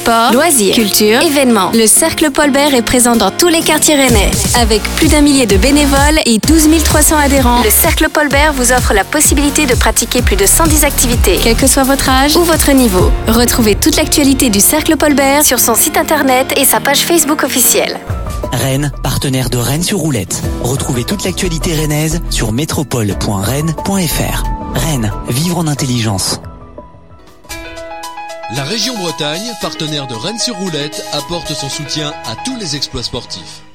sport, loisirs, culture, événements. Le Cercle Paul Bert est présent dans tous les quartiers rennais. Avec plus d'1 millier de bénévoles et 12 300 adhérents, le Cercle Paul Bert vous offre la possibilité de pratiquer plus de 110 activités, quel que soit votre âge ou votre niveau. Retrouvez toute l'actualité du Cercle Paul Bert sur son site internet et sa page Facebook officielle. Rennes, partenaire de Rennes sur roulette. Retrouvez toute l'actualité rennaise sur métropole.rennes.fr. Rennes, vivre en intelligence. La région Bretagne, partenaire de Rennes sur roulette, apporte son soutien à tous les exploits sportifs.